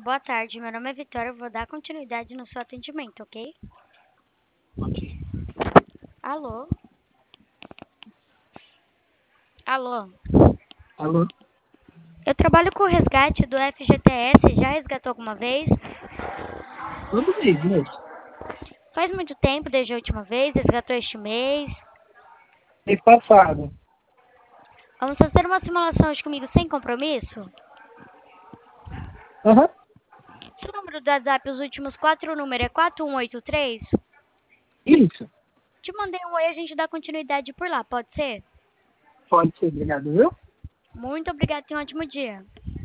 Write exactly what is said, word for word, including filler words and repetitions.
Boa tarde, meu nome é Vitória, eu vou dar continuidade no seu atendimento, ok? Ok. Alô? Alô? Alô? Eu trabalho com o resgate do F G T S, já resgatou alguma vez? Todo mês, moço. Faz muito tempo desde a última vez, resgatou este mês. Mês passado. Vamos fazer uma simulação hoje comigo sem compromisso? Aham. Seu número do WhatsApp, os últimos quatro números é quatro um oito três? Isso. Te mandei um oi, a gente dá continuidade por lá, pode ser? Pode ser, obrigado, viu? Muito obrigada, tenha um ótimo dia.